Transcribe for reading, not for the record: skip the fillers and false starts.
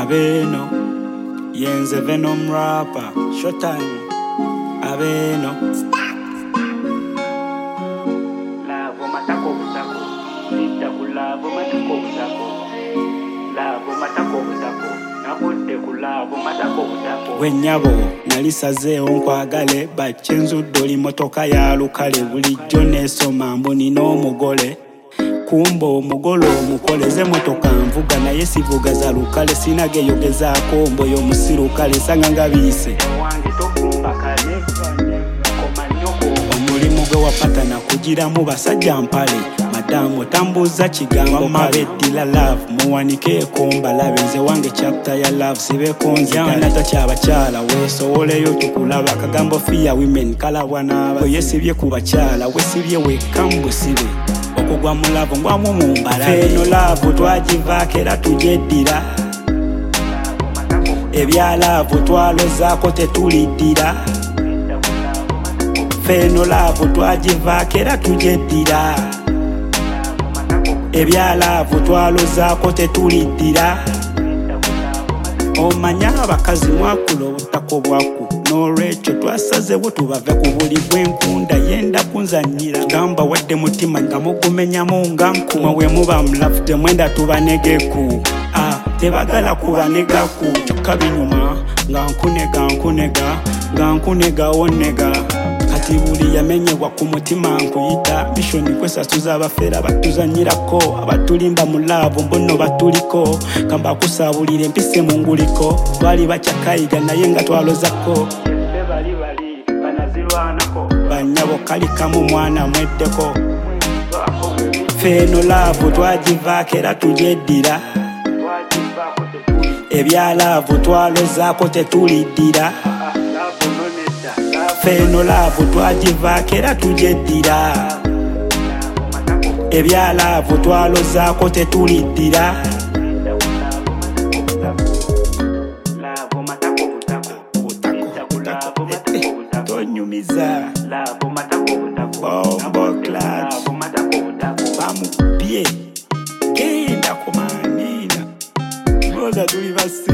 Abeno, yenze Venom rapper, Showtime, Abeno. Lavo matako butako, sita kulavo matako butako. Lavo matako butako, nabote kulavo matako butako. Wenyabo, nalisazeewo nkwagale, bachenzuddde oli motoka ya lukale, bulijjo neesoma mbu nina omugole. Kumbo omugole omukoleze motoka nvuga naye sivuga za lukale, sinageyogezaako mboyo omusirukale nsanga nga biise. Omulimu gwe wapatana kugiramu basajja mpale, madamu tambuza kigambo mabeddira love, muwanikeeko mbalabe nze wange chapter ya love sibeko nzigana takyabakyala weesowoleyo tukulaba kagambo fear women kalabwa n'aba yesibye ku bakyala wesibye wekka mbusibe okugwa mu love ngwamu mu mbala feno love twagivaako era tugyeddira ebya love twalozaako tetuliddira feno love twagivaako era tugyeddira ebya love twalozaako tetuliddira omanya abakazi mwakula obutako bwaku n'olwekyo twasazeewo tubave ku buli bw'enkunda yenda kunzanyira gamba wadde mutima nga mugumenyamu nga nkuma we muba mulafu mwenda tubanegeku tebagala kubanegaku kyokka binyuma nga nkunega wonega kati buli yamenyebwa ku mutima nkuyita mishoni kwesasuza abafeera batuzanyirako abatulimba mu laavu mbono batuliko kamba kusaabulira empise mu nguliko twali bakyakayiga naye nga twalozako banyabo kalikamu mwana mweddeko feno laavu twagivaako era tugyeddira ebya laavu twalozaako tetuliddira feno laavu twagivaako era tugyeddira ebya laavu twalozaako tetuliddira tonyumiza bombo clutch bamupye genda kumanina ngoza tuli basi